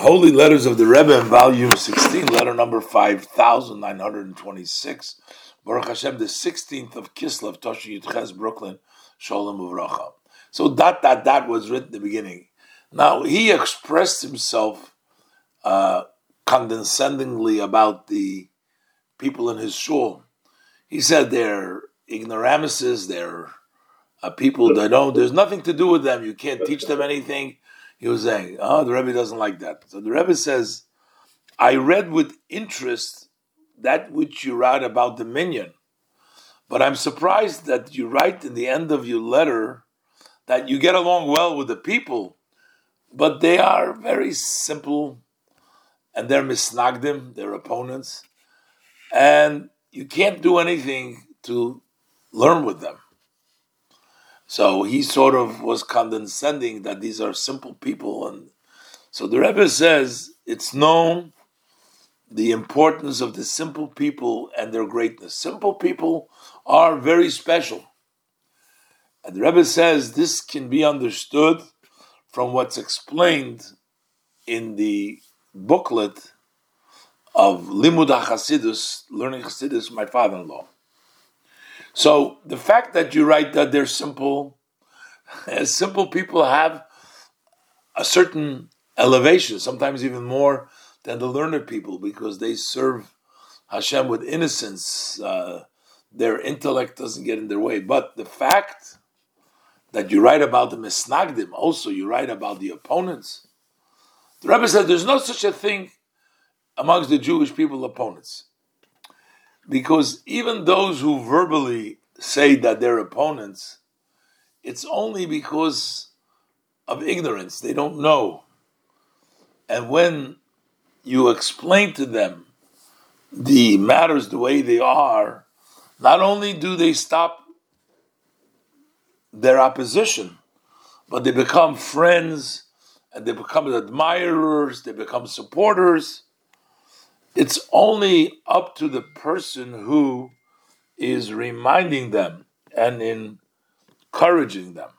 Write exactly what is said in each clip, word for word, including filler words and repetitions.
Holy Letters of the Rebbe in volume sixteen, letter number five thousand nine hundred twenty-six. Baruch Hashem, the sixteenth of Kislev, Toshi Yudches, Brooklyn, Shalom Uvracha. So dot, dot, dot was written in the beginning. Now, he expressed himself uh, condescendingly about the people in his shul. He said they're ignoramuses, they're uh, people that don't, there's nothing to do with them, you can't teach them anything. He was saying, oh, the Rebbe doesn't like that. So the Rebbe says, I read with interest that which you write about the minyan, but I'm surprised that you write in the end of your letter that you get along well with the people, but they are very simple, and they're misnagdim, they're opponents, and you can't do anything to learn with them. So he sort of was condescending that these are simple people. And so the Rebbe says it's known the importance of the simple people and their greatness. Simple people are very special. And the Rebbe says this can be understood from what's explained in the booklet of Limud HaChasidus, Learning Chassidus, my father-in-law. So the fact that you write that they're simple, as simple people have a certain elevation, sometimes even more than the learned people, because they serve Hashem with innocence. Uh, their intellect doesn't get in their way. But the fact that you write about the misnagdim, also you write about the opponents. The Rebbe said there's no such a thing amongst the Jewish people, opponents. Because even those who verbally say that they're opponents, it's only because of ignorance. They don't know. And when you explain to them the matters the way they are, not only do they stop their opposition, but they become friends, and they become admirers, they become supporters. It's only up to the person who is reminding them and encouraging them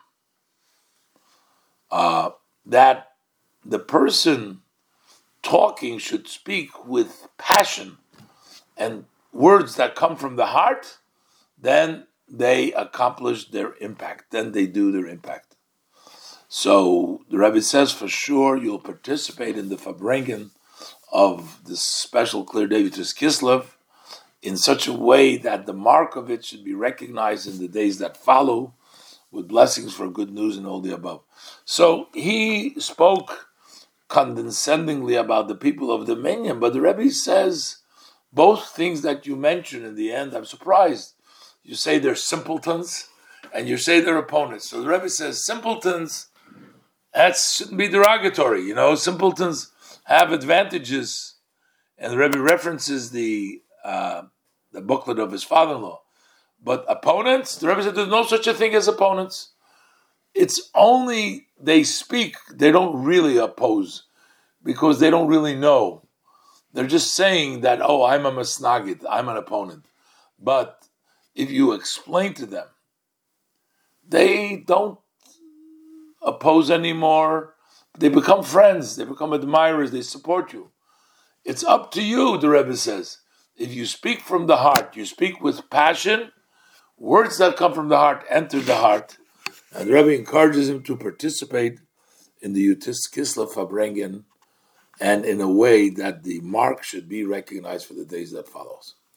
uh, that the person talking should speak with passion and words that come from the heart. Then they accomplish their impact. Then they do their impact. So the Rebbe says for sure you'll participate in the Farbrengen of this special Clear Day Vitus Kislev in such a way that the mark of it should be recognized in the days that follow, with blessings for good news and all the above. So he spoke condescendingly about the people of the minyan, but the Rebbe says both things that you mentioned in the end, I'm surprised. You say they're simpletons, and you say they're opponents. So the Rebbe says simpletons, that shouldn't be derogatory. You know, simpletons have advantages, and the Rebbe references the uh, the booklet of his father-in-law. But opponents, the Rebbe said there's no such a thing as opponents. It's only they speak, they don't really oppose, because they don't really know. They're just saying that, oh, I'm a masnagid, I'm an opponent. But if you explain to them, they don't oppose anymore. They become friends, they become admirers, they support you. It's up to you, the Rebbe says. If you speak from the heart, you speak with passion, words that come from the heart enter the heart. And the Rebbe encourages him to participate in the Yutis Kislev Farbrengen, and in a way that the mark should be recognized for the days that follows.